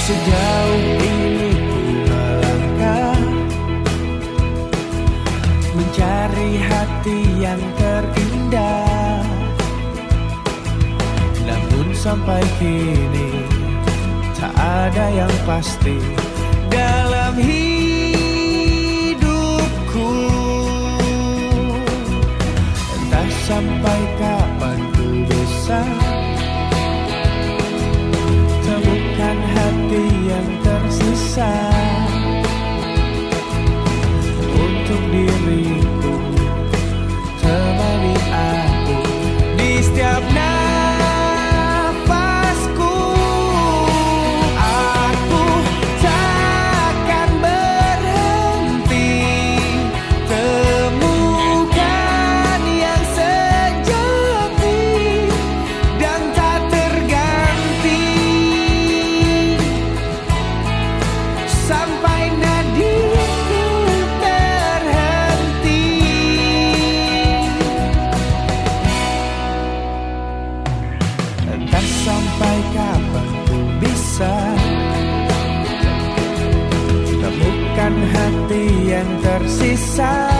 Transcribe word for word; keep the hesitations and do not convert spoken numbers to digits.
Sejauh ini ku melangkah mencari hati yang terindah, namun sampai kini tak ada yang pasti dalam hidupku. Entah sampai kapan ku bisa temukan hati yang tersisa untuk diriku, temani aku di setiap nafasku. Aku takkan berhenti temukan yang sejati dan tak terganti sampai nadiku terhenti. Entah sampai kapan ku bisa temukan hati yang tersisa